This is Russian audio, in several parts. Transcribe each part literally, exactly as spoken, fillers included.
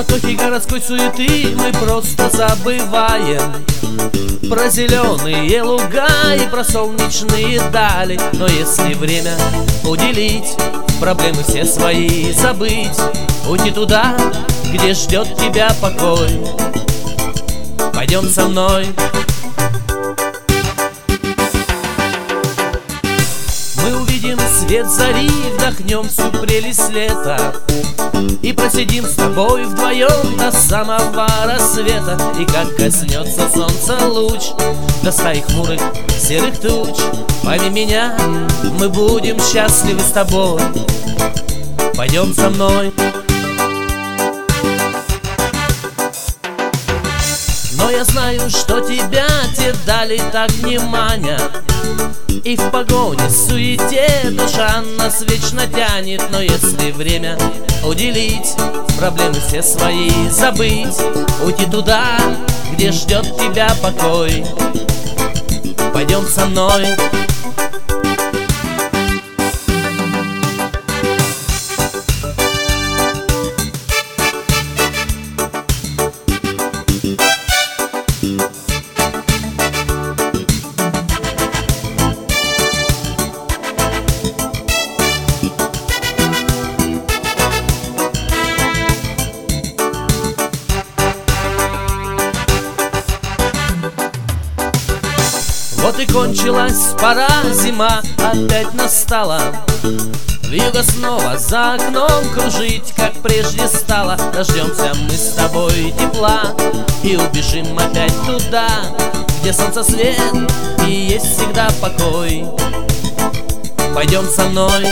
суматохе городской суеты мы просто забываем про зеленые луга и про солнечные дали. Но если время уделить, проблемы все свои забыть, уйти туда, где ждет тебя покой, пойдем со мной. Мы увидим свет зари, вдохнем всю прелесть лета и просидим с тобой вдвоем до самого рассвета. И как коснется солнца луч до стаи хмурых серых туч, пойми меня, мы будем счастливы с тобой, пойдем со мной. Но я знаю, что тебя те дали так не манят, и в погоне, суете душа нас вечно тянет. Но если время уделить, проблемы все свои забыть, уйти туда, где ждет тебя покой, пойдем со мной. Вот и кончилась пора, зима опять настала. Вьюга снова за окном кружить, как прежде стало. Дождемся мы с тобой тепла и убежим опять туда, где солнце свет и есть всегда покой, пойдем со мной.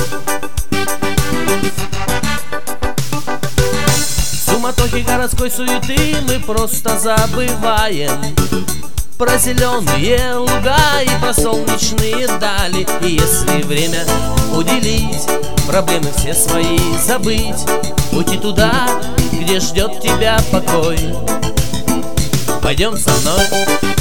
В суматохе городской суеты мы просто забываем про зеленые луга и про солнечные дали. И если время уделить, проблемы все свои забыть, уйти туда, где ждет тебя покой, пойдем со мной.